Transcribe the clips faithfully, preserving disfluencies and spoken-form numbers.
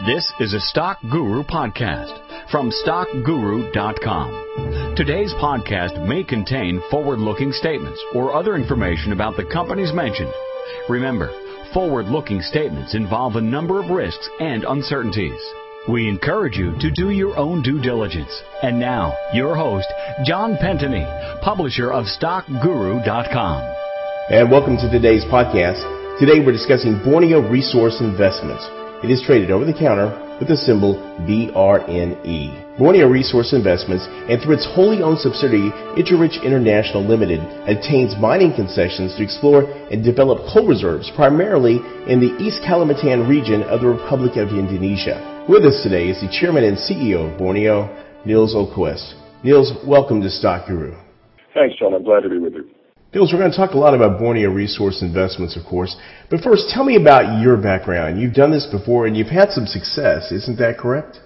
This is a Stock Guru podcast from stock guru dot com. Today's podcast may contain forward-looking statements or other information about the companies mentioned. Remember, forward-looking statements involve a number of risks and uncertainties. We encourage you to do your own due diligence. And now, your host, John Pentony, publisher of stock guru dot com. And welcome to today's podcast. Today we're discussing Borneo Resource Investments. It is traded over the counter with the symbol B R N E. Borneo Resource Investments, and through its wholly owned subsidiary, Interrich International Limited, obtains mining concessions to explore and develop coal reserves, primarily in the East Kalimantan region of the Republic of Indonesia. With us today is the chairman and C E O of Borneo, Niels Oquist. Niels, welcome to Stock Guru. Thanks, John. I'm glad to be with you. Niels, we're going to talk a lot about Borneo Resource Investments, of course. But first, tell me about your background. You've done this before, and you've had some success. Isn't that correct?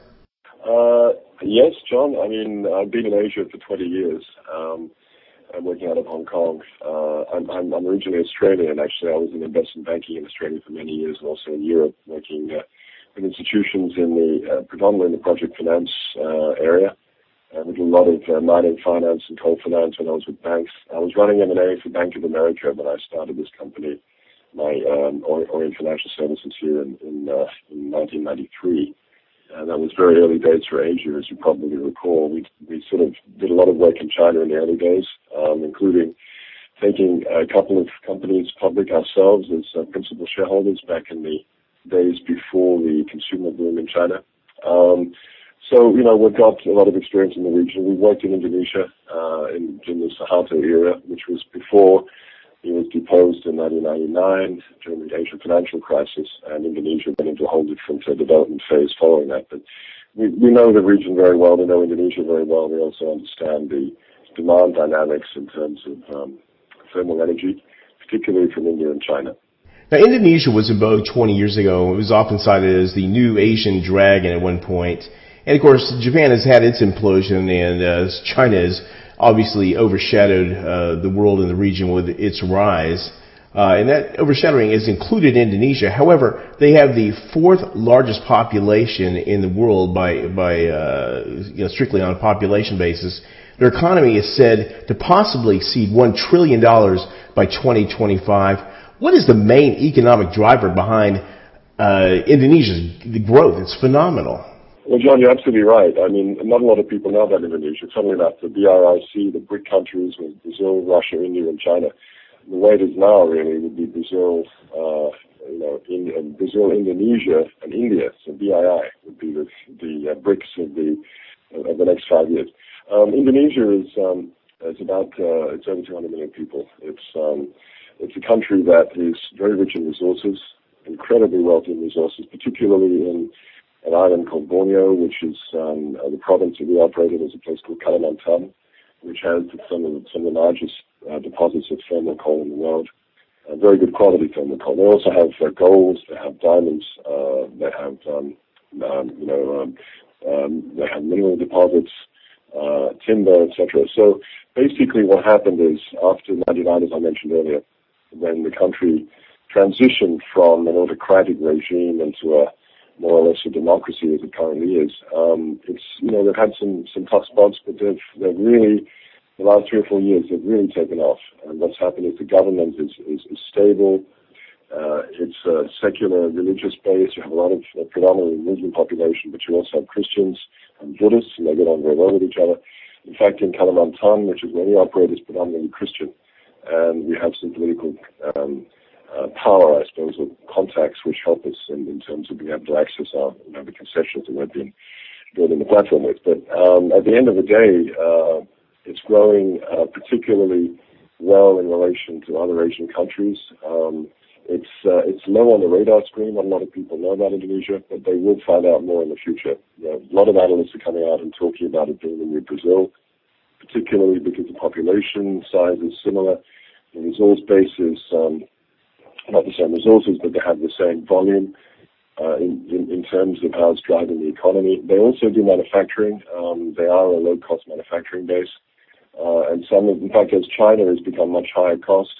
Uh, yes, John. I mean, I've been in Asia for twenty years. Um, I'm working out of Hong Kong. Uh, I'm, I'm, I'm originally Australian, actually. I was in investment banking in Australia for many years, and also in Europe, working uh, with institutions in the uh, predominantly in the project finance uh, area. Uh, we do a lot of uh, mining finance and coal finance when I was with banks. I was running M and A for Bank of America when I started this company, my um, Orient Financial Services here in, in, uh, in nineteen ninety-three. And that was very early days for Asia, as you probably recall. We we sort of did a lot of work in China in the early days, um, including taking a couple of companies public ourselves as uh, principal shareholders back in the days before the consumer boom in China. Um, So, you know, we've got a lot of experience in the region. We worked in Indonesia uh, in, in the Suharto era, which was before he was deposed in nineteen ninety-nine during the Asian financial crisis, and Indonesia went into a whole different uh, development phase following that. But we, we know the region very well. We know Indonesia very well. We also understand the demand dynamics in terms of um, thermal energy, particularly from India and China. Now, Indonesia was in vogue twenty years ago. It was often cited as the new Asian dragon at one point. And, of course, Japan has had its implosion, and uh, China has obviously overshadowed uh, the world and the region with its rise. Uh, and that overshadowing has included Indonesia. However, they have the fourth largest population in the world by, by uh, you know, strictly on a population basis. Their economy is said to possibly exceed one trillion dollars by twenty twenty-five. What is the main economic driver behind uh, Indonesia's growth? It's phenomenal. Well, John, you're absolutely right. I mean, not a lot of people know about Indonesia. It's only about the B R I C, the BRIC countries, with Brazil, Russia, India, and China. The way it is now, really, would be Brazil, uh, you know, in, uh, Brazil, Indonesia, and India. So B I I would be the, the uh, BRICS of the of the next five years. Um, Indonesia is um, is about uh, it's over two hundred million people. It's um, it's a country that is very rich in resources, incredibly wealthy in resources, particularly in an island called Borneo, which is um, uh, the province that we operate in, is a place called Kalimantan, which has some of the, some of the largest uh, deposits of thermal coal in the world. Uh, very good quality thermal coal. They also have uh, gold, they have diamonds, uh, they have um, um, you know um, um, they have mineral deposits, uh, timber, et cetera. So basically, what happened is after ninety-nine, as I mentioned earlier, when the country transitioned from an autocratic regime into a more or less a democracy as it currently is. Um, it's, you know, they've had some, some tough spots, but they've, they've really, the last three or four years, they've really taken off. And what's happened is the government is, is, is stable. Uh, it's a secular religious base. You have a lot of uh, predominantly Muslim population, but you also have Christians and Buddhists, and they get on very well with each other. In fact, in Kalimantan, which is where we operate, is predominantly Christian. And we have some political, um, Uh, power, I suppose, of contacts which help us in, in terms of being able to access our, you know, the concessions that we've been building the platform with. But um, at the end of the day, uh, it's growing uh, particularly well in relation to other Asian countries. Um, it's uh, it's low on the radar screen. Not a lot of people know about Indonesia, but they will find out more in the future. You know, a lot of analysts are coming out and talking about it being the new Brazil, particularly because the population size is similar. The resource base is um, not the same resources, but they have the same volume uh, in, in, in terms of how it's driving the economy. They also do manufacturing. Um, they are a low-cost manufacturing base. Uh, and some, of, in fact, as China has become much higher cost,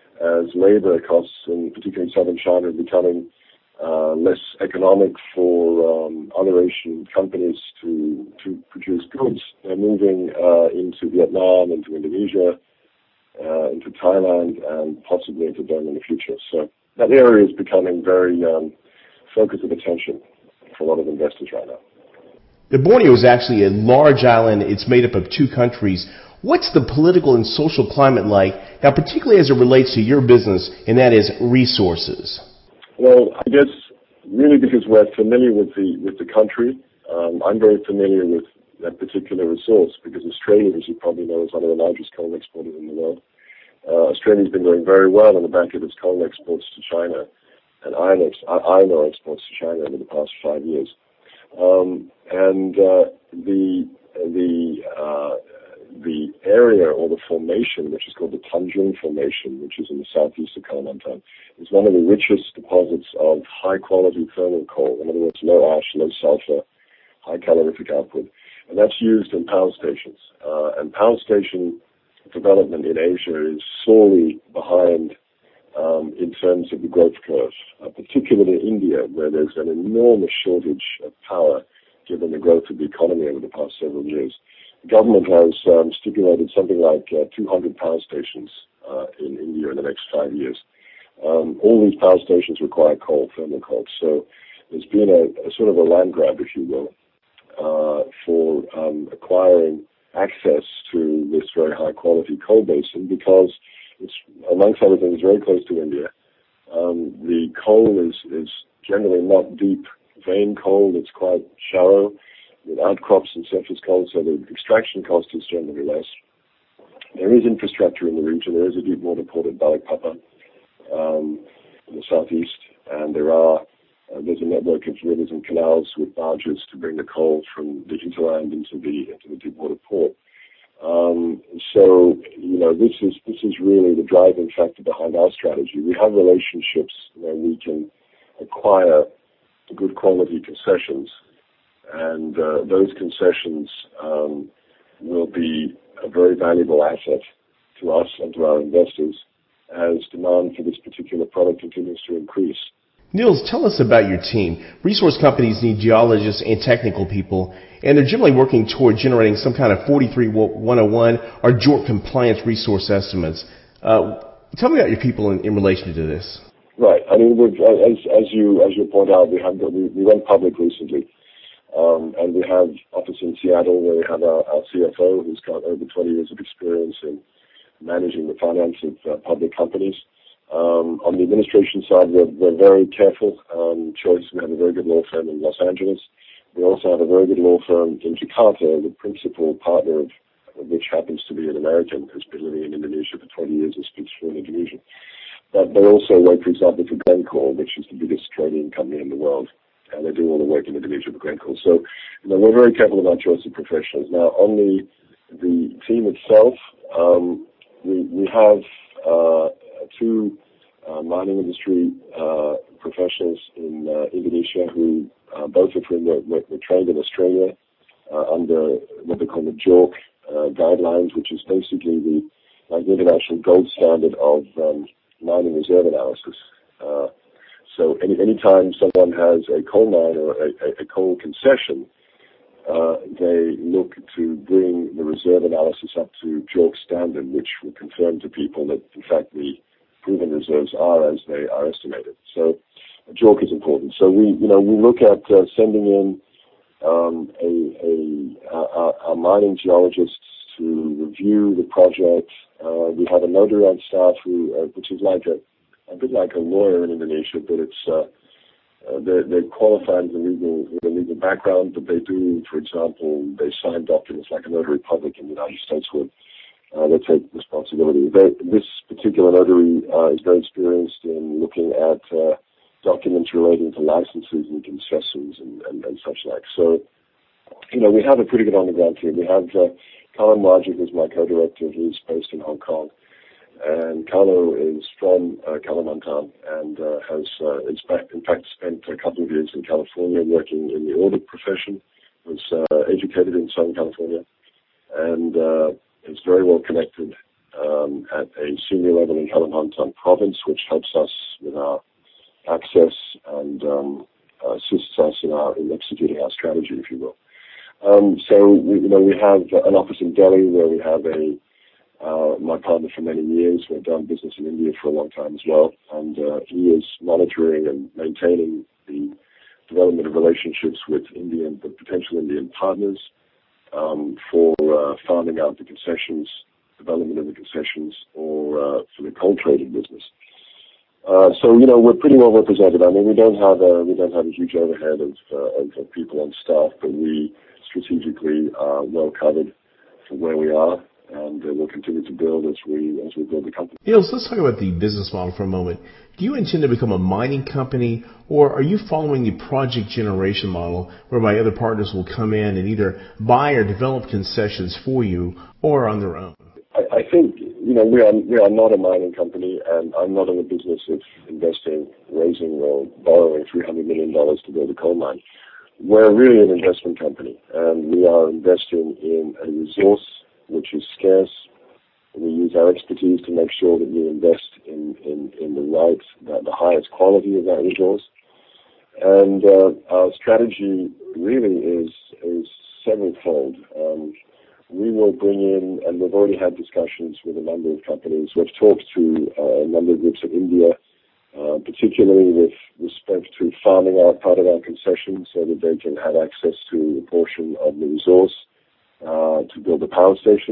as labor costs, in particularly in southern China, are becoming uh, less economic for um, other Asian companies to to produce goods. They're moving uh, into Vietnam, into Indonesia, uh, into Thailand, and possibly into Burma in the future. So that area is becoming very um, focus of attention for a lot of investors right now. The Borneo is actually a large island. It's made up of two countries. What's the political and social climate like, now particularly as it relates to your business, and that is resources? Well, I guess really because we're familiar with the with the country. Um, I'm very familiar with that particular resource because Australia, as you probably know, is one of the largest coal exporters in the world. Uh, Australia's been doing very well on the back of its coal exports to China and iron, ex- iron ore exports to China over the past five years. Um, and uh, the the uh, the area or the formation, which is called the Tanjung Formation, which is in the southeast of Kalimantan, is one of the richest deposits of high-quality thermal coal. In other words, low ash, low sulfur, high calorific output, and that's used in power stations. Uh, and power station development in Asia is sorely behind um, in terms of the growth curve, uh, particularly in India, where there's an enormous shortage of power given the growth of the economy over the past several years. The government has um, stipulated something like uh, two hundred power stations uh, in India in the next five years. Um, all these power stations require coal, thermal coal. So there's been a, a sort of a land grab, if you will, uh, for um, acquiring access to this very high-quality coal basin because it's, amongst other things, very close to India. Um, the coal is, is generally not deep vein coal. It's quite shallow with outcrops and surface coal, so the extraction cost is generally less. There is infrastructure in the region. There is a deep water port at Balikpapan um, in the southeast, and there are uh, there's a network of rivers and canals with barges to bring the coal from the hinterland into the into the deep water port. Um, so you know this is this is really the driving factor behind our strategy. We have relationships where we can acquire good quality concessions, and uh, those concessions um, will be a very valuable asset to us and to our investors as demand for this particular product continues to increase. Niels, tell us about your team. Resource companies need geologists and technical people, and they're generally working toward generating some kind of forty-three one oh one or JORC compliance resource estimates. Uh, tell me about your people in, in relation to this. Right. I mean, we've, as, as you as you point out, we have we, we went public recently, um, and we have office in Seattle where we have our, our C F O who's got over twenty years of experience in managing the finance of uh, public companies. Um, on the administration side, we're, we're very careful. Um, choice. We have a very good law firm in Los Angeles. We also have a very good law firm in Jakarta. The principal partner of which happens to be an American who's been living in Indonesia for twenty years and speaks fluent Indonesian. But they also work, for example, for Glencore, which is the biggest trading company in the world, and they do all the work in Indonesia for Glencore. So, you know, we're very careful about choice of professionals. Now, on the the team itself, um, we we have uh, two uh, mining industry uh, professionals in uh, Indonesia who, uh, both of whom were, were, were trained in Australia uh, under what they call the JORC uh, guidelines, which is basically the like the international gold standard of um, mining reserve analysis. Uh, so any anytime someone has a coal mine or a, a, a coal concession, uh, they look to bring the reserve analysis up to JORC standard, which will confirm to people that, in fact, the proven reserves are as they are estimated. So JORC is important. So we, you know, we look at uh, sending in um, a, a our, our mining geologists to review the project. Uh, we have a notary on staff who, uh, which is like a, a bit like a lawyer in Indonesia, but it's uh, uh, they're, they're qualified in the legal, with a legal background, but they do, for example, they sign documents like a notary public in the United States would. Uh, they take responsibility. They, this particular notary uh, is very experienced in looking at uh, documents relating to licenses and concessions and, and, and such like. So, you know, we have a pretty good on-the-ground team. We have uh, Colin Wajik, who's my co-director. He's based in Hong Kong. And Carlo is from uh, Kalimantan and uh, has, uh, in fact, in fact, spent a couple of years in California working in the audit profession. Was uh, educated in Southern California and uh, is very well connected um, at a senior level in Kalimantan province, which helps us with our access and um, uh, assists us in our in executing our strategy, if you will. Um, so we, you know we have an office in Delhi where we have a uh, my partner for many years. We've done business in India for a long time as well, and uh, he is monitoring and maintaining the development of relationships with Indian, the potential Indian partners um, for uh, farming out the concessions, development of the concessions, or uh, for the coal trading business. Uh, so you know we're pretty well represented. I mean we don't have a we don't have a huge overhead of, uh, of, of people on staff, but we strategically are well covered for where we are, and uh, we'll continue to build as we as we build the company. Niels, let's talk about the business model for a moment. Do you intend to become a mining company, or are you following the project generation model, whereby other partners will come in and either buy or develop concessions for you, or on their own? I, I think you know we are we are not a mining company, and I'm not in the business of investing, raising, or borrowing three hundred million dollars to build a coal mine. We're really an investment company, and we are investing in a resource which is scarce. We use our expertise to make sure that we invest in, in, in the right, the, the highest quality of that resource. And uh, our strategy really is is sevenfold. Um, we will bring in, and we've already had discussions with a number of companies. We've talked to uh, a number of groups in India, uh, particularly with respect to farming out part of our concession so that they can have access to a portion of the resource uh, to build a power station,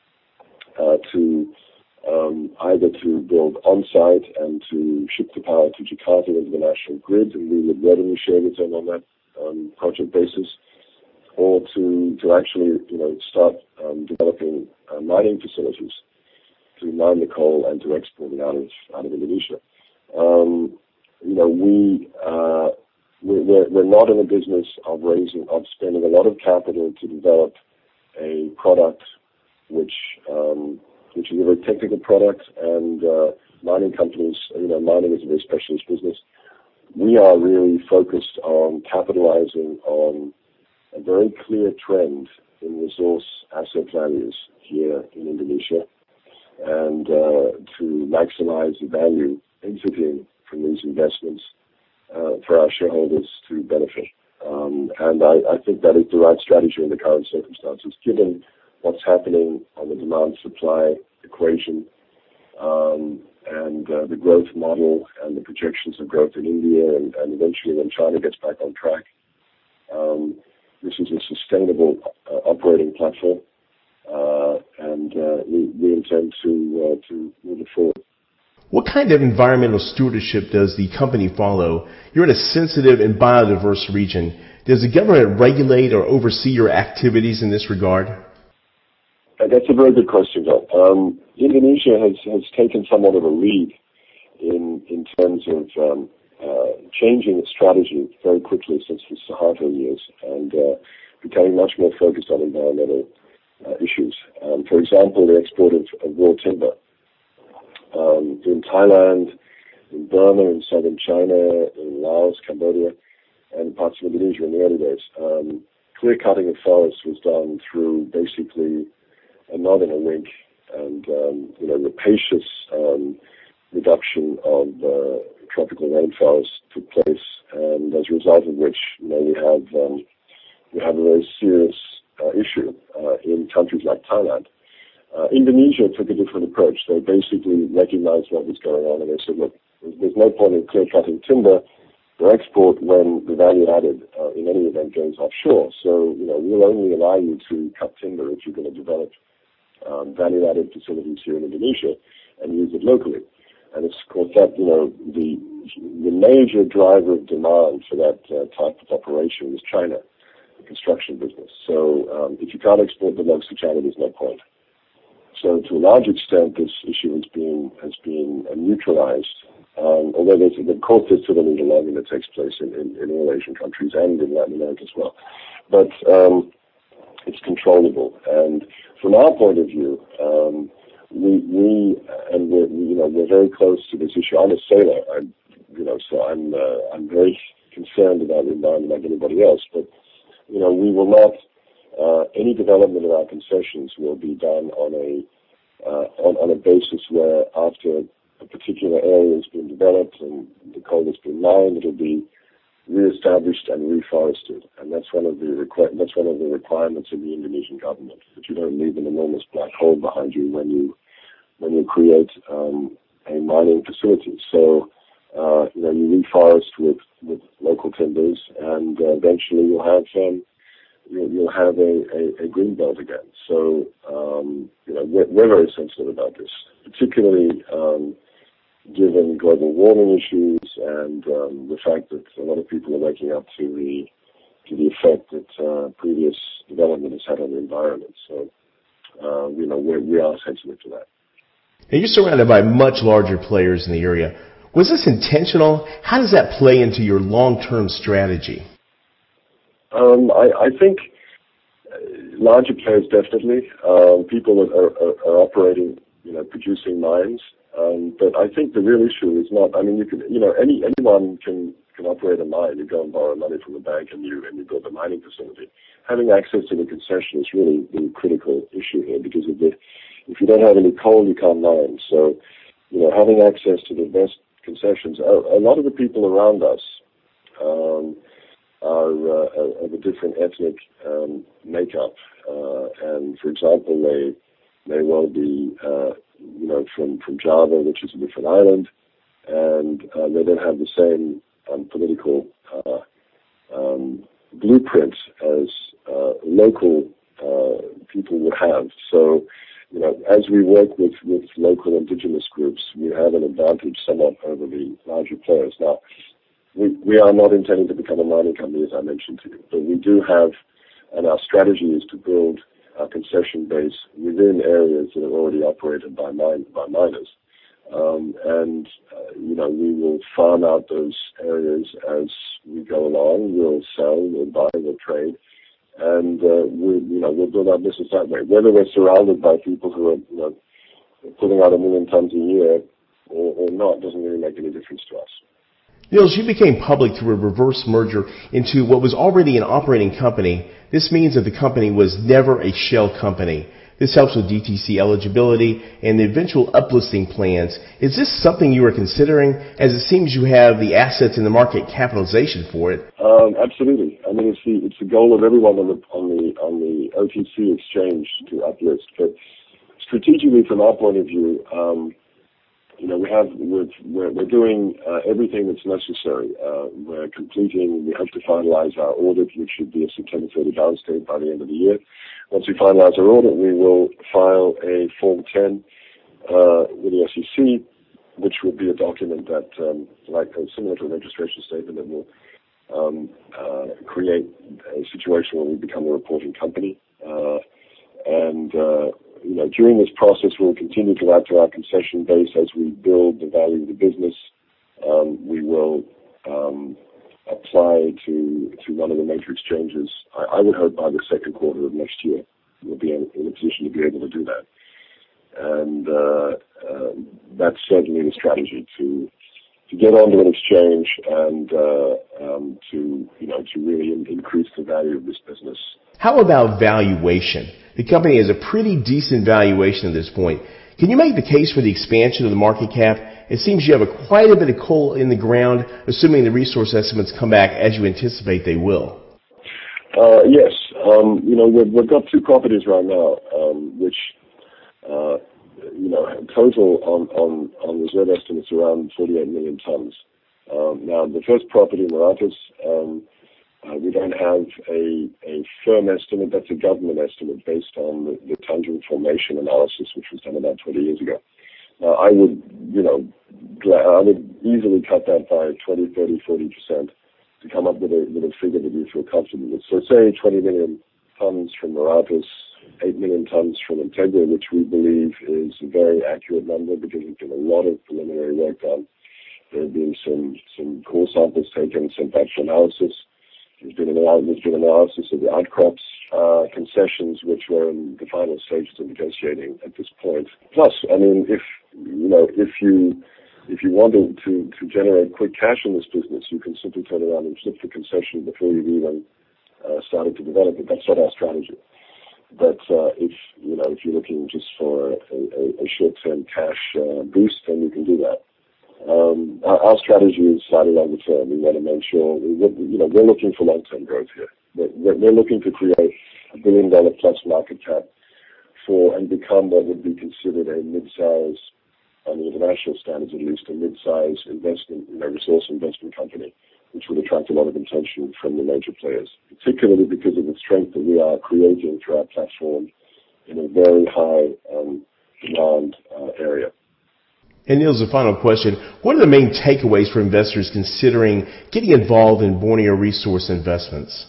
uh, to um, either to build on-site and to ship the power to Jakarta into the national grid, and we would revenue share with them on that um, project basis, or to, to actually, you know, start um, developing uh, mining facilities to mine the coal and to export it out of out of Indonesia. Um, you know, we uh, we're, we're not in a business of raising of spending a lot of capital to develop a product which um, which is a very technical product, and uh, mining companies, you know, mining is a very specialist business. We are really focused on capitalizing on a very clear trend in resource asset values here in Indonesia, and uh, to maximize the value exiting from these investments uh, for our shareholders to benefit. Um, and I, I think that is the right strategy in the current circumstances, given what's happening on the demand-supply equation, um, and uh, the growth model and the projections of growth in India, and, and eventually when China gets back on track. Um, this is a sustainable uh, operating platform, uh, and uh, we, we intend to uh, to move it forward. What kind of environmental stewardship does the company follow? You're in a sensitive and biodiverse region. Does the government regulate or oversee your activities in this regard? That's a very good question, John. Um, Indonesia has, has taken somewhat of a lead in in terms of um, uh, changing its strategy very quickly since the Suharto years, and uh, becoming much more focused on environmental uh, issues. Um, for example, the export of, of raw timber. Um, in Thailand, in Burma, in southern China, in Laos, Cambodia, and parts of Indonesia in the early days. Um, clear cutting of forests was done through basically a nod and a wink, and um, you know, rapacious um, reduction of uh, tropical rainforests took place, and as a result of which, you know, we have um, we have a very serious uh, issue uh, in countries like Thailand. Uh, Indonesia took a different approach. They basically recognized what was going on, and they said, look, there's no point in clear-cutting timber for export when the value added uh, in any event goes offshore. So, you know, we'll only allow you to cut timber if you're going to develop um, value-added facilities here in Indonesia and use it locally. And it's, of course, that, you know, the the major driver of demand for that uh, type of operation is China, the construction business. So um, if you can't export the logs to China, there's no point. So to a large extent, this issue has been has been uh, neutralized. Um, although there's, of course, there's still a legal logging that takes place in, in, in all Asian countries and in Latin America as well. But um, it's controllable. And from our point of view, um, we we and we're you know we're very close to this issue. I'm a sailor, I'm, you know, so I'm uh, I'm very concerned about the environment like anybody else. But you know, we will not. Uh, any development of our concessions will be done on a uh, on, on a basis where after a particular area has been developed and the coal has been mined, it'll be reestablished and reforested, and that's one of the requ- that's one of the requirements of the Indonesian government, that you don't leave an enormous black hole behind you when you when you create um, a mining facility. So uh, you know you reforest with, with local timbers, and uh, eventually you'll have um, you'll, you'll have a, a, a green belt again. So um, you know we're, we're very sensitive about this, particularly. Um, given global warming issues and um, the fact that a lot of people are waking up to the to the effect that uh, previous development has had on the environment. So, uh, you know, we're, we are sensitive to that. Now, you're surrounded by much larger players in the area. Was this intentional? How does that play into your long-term strategy? Um, I, I think larger players definitely. Um, people that are, are, are operating, you know, producing mines. Um, but I think the real issue is not. I mean, you can, you know, any anyone can can operate a mine. You go and borrow money from the bank, and you and you build a mining facility. Having access to the concession is really the critical issue here, because if the, if you don't have any coal, you can't mine. So, you know, having access to the best concessions. A, a lot of the people around us um, are uh, of a different ethnic um, makeup, uh, and for example, they may well be. Uh, you know, from, from Java, which is a different island, and uh, they don't have the same um, political uh, um, blueprint as uh, local uh, people would have. So, you know, as we work with, with local indigenous groups, we have an advantage somewhat over the larger players. Now, we, we are not intending to become a mining company, as I mentioned to you, but we do have, and our strategy is to build our concession base within areas that are already operated by mine, by miners. Um, and, uh, you know, we will farm out those areas as we go along. We'll sell, we'll buy, we'll trade. And, uh, we, you know, we'll build our business that way. Whether we're surrounded by people who are, you know, putting out a million tons a year or, or not doesn't really make any difference to us. Nils, you became public through a reverse merger into what was already an operating company. This means that the company was never a shell company. This helps with D T C eligibility and the eventual uplisting plans. Is this something you are considering, as it seems you have the assets and the market capitalization for it? Um, absolutely. I mean, it's the it's the goal of everyone on the on the on the O T C exchange to uplist. But strategically, from our point of view, um, you know, we have we're we're, we're doing uh, everything that's necessary. Uh, we're completing. We have to finalize our audit, which should be a September thirtieth balance date by the end of the year. Once we finalize our audit, we will file a Form ten uh, with the S E C, which will be a document that, um, like uh, similar to a registration statement, that will um, uh, create a situation where we become a reporting company. Uh, and uh, you know, during this process, we'll continue to add to our concession base as we build the value of the business. Um, we will um, apply to to one of the major exchanges. I, I would hope by the second quarter of next year we'll be in, in a position to be able to do that. And uh, uh, that's certainly the strategy, to to get onto an exchange and uh, um, to you know to really in, increase the value of this business. How about valuation? The company has a pretty decent valuation at this point. Can you make the case for the expansion of the market cap? It seems you have a, quite a bit of coal in the ground, assuming the resource estimates come back as you anticipate they will. Uh, yes. Um, you know, we've, we've got two properties right now, um, which, uh, you know, total on, on, on reserve estimates around forty-eight million tons. Um, now, the first property, Moratus, um, uh, we don't have a, a firm estimate. That's a government estimate based on the, the tundra formation analysis, which was done about twenty years ago. Now, I would, you know, I would easily cut that by twenty, thirty, forty percent to come up with a, with a figure that we feel comfortable with. So say twenty million tons from Moratus, eight million tons from Integra, which we believe is a very accurate number because there's been a lot of preliminary work done. There have been some, some core samples taken, some factual analysis. There's been, an, there's been analysis of the outcrops, uh, concessions, which were in the final stages of negotiating at this point. Plus, I mean, if, you know, if you, if you wanted to, to generate quick cash in this business, you can simply turn around and flip the concession before you've even uh, started to develop it. That's not our strategy. But uh, if, you know, if you're looking just for a, a, a short-term cash uh, boost, then you can do that. Um, our, our strategy is slightly longer term. We want to make sure, we, you know, we're looking for long-term growth here. We're, we're looking to create a billion-dollar plus market cap for and become what would be considered a mid-size, on the international standards at least, a mid-size investment, you know, resource investment company, which would attract a lot of attention from the major players, particularly because of the strength that we are creating through our platform in a very high um, demand uh, area. And Niels, a final question. What are the main takeaways for investors considering getting involved in Borneo Resource Investments?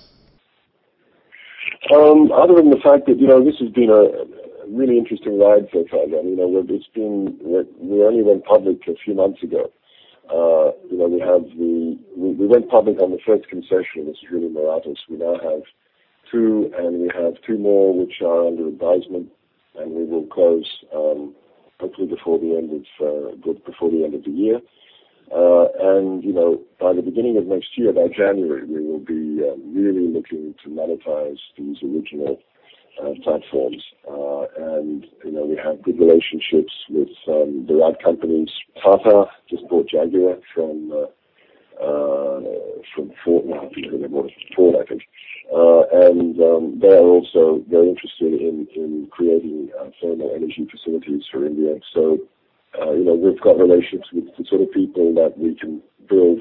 Um, other than the fact that, you know, this has been a really interesting ride so far. You know, it's been, we only went public a few months ago. Uh, you know, we have the, we, we went public on the first concession, this is really Moratos. We now have two, and we have two more which are under advisement, and we will close, um, hopefully before the end of, uh, before the end of the year. Uh, and, you know, by the beginning of next year, by January, we will be uh, really looking to monetize these original uh, platforms. Uh, and, you know, we have good relationships with um, the right companies. Tata just bought Jaguar from uh, uh, from Ford, well, I think they bought it from Ford, I think. Uh, and um, they are also very interested in, in creating uh, thermal energy facilities for India. So, Uh, you know, we've got relationships with the sort of people that we can build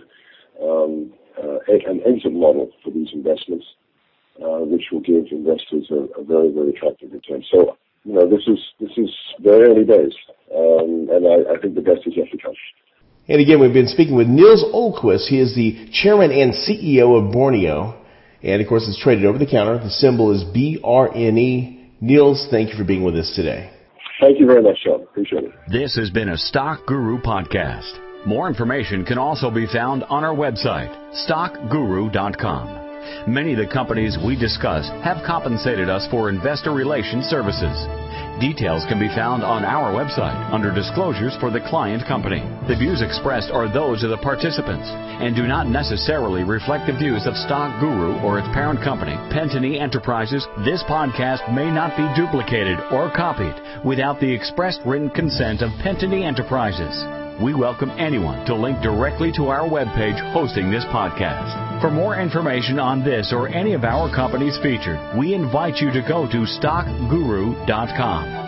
um, uh, an exit model for these investments, uh, which will give investors a, a very, very attractive return. So, you know, this is this is very early days, um, and I, I think the best is yet to come. And again, we've been speaking with Niels Olquist. He is the chairman and C E O of Borneo, and of course, it's traded over the counter. The symbol is B R N E. Niels, thank you for being with us today. Thank you very much, Sean. Appreciate it. This has been a Stock Guru podcast. More information can also be found on our website, stock guru dot com. Many of the companies we discuss have compensated us for investor relations services. Details can be found on our website under disclosures for the client company. The views expressed are those of the participants and do not necessarily reflect the views of Stock Guru or its parent company, Pentony Enterprises. This podcast may not be duplicated or copied without the expressed written consent of Pentony Enterprises. We welcome anyone to link directly to our webpage hosting this podcast. For more information on this or any of our companies featured, we invite you to go to stock guru dot com.